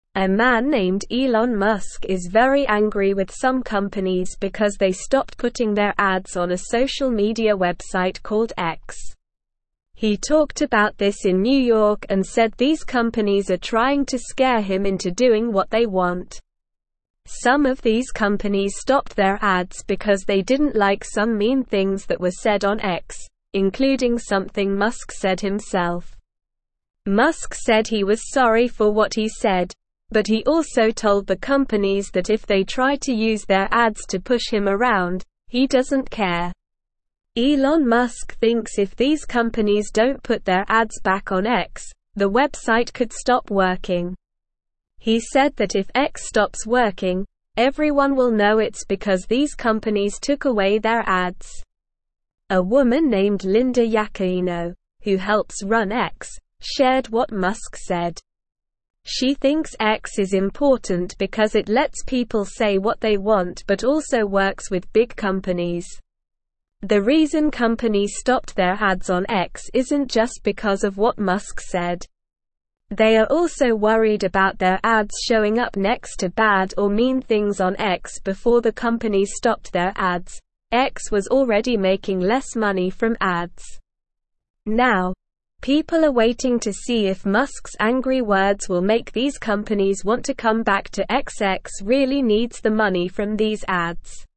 A man named Elon Musk is very angry with some companies because they stopped putting their ads on a social media website called X. He talked about this in New York and said these companies are trying to scare him into doing what they want. Some of these companies stopped their ads because they didn't like some mean things that were said on X, including something Musk said himself. Musk said he was sorry for what he said, but he also told the companies that if they try to use their ads to push him around, he doesn't care. Elon Musk thinks if these companies don't put their ads back on X, the website could stop working. He said that if X stops working, everyone will know it's because these companies took away their ads. A woman named Linda Yaccarino, who helps run X, shared what Musk said. She thinks X is important because it lets people say what they want but also works with big companies. The reason companies stopped their ads on X isn't just because of what Musk said. They are also worried about their ads showing up next to bad or mean things on X before the companies stopped their ads. X was already making less money from ads. Now, people are waiting to see if Musk's angry words will make these companies want to come back to X. X really needs the money from these ads.